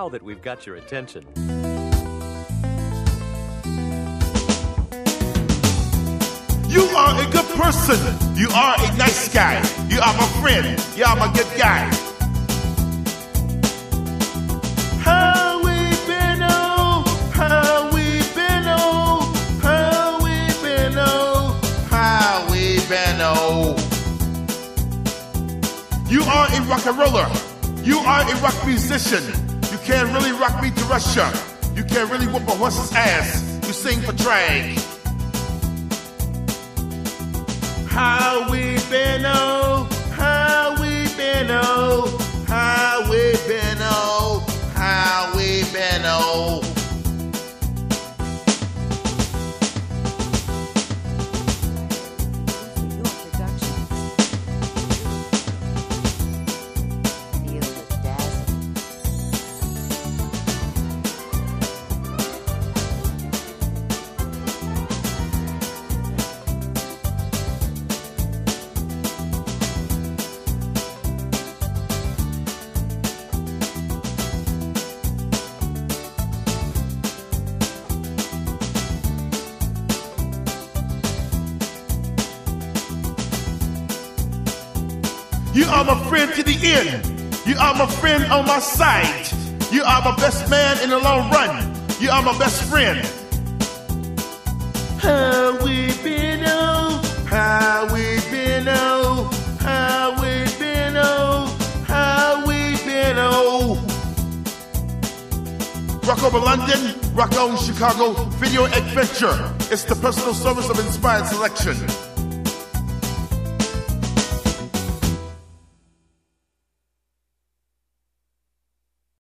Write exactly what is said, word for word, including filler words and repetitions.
now that we've got your attention. You are a good person. You are a nice guy. You are my friend. You are my good guy. How we been oh, how we been oh, how we been oh, how we been oh. You are a rock and roller. You are a rock musician. You can't really rock me to Russia. You can't really whoop a horse's ass. You sing for drag. How we been oh, how we been oh, how we been oh, how we been oh. You are my friend to the end. You are my friend on my side. You are my best man in the long run. You are my best friend. How we been oh, how we been oh, how we been oh, how we been oh. Rock over London, rock on Chicago, video adventure. It's the personal service of inspired selection.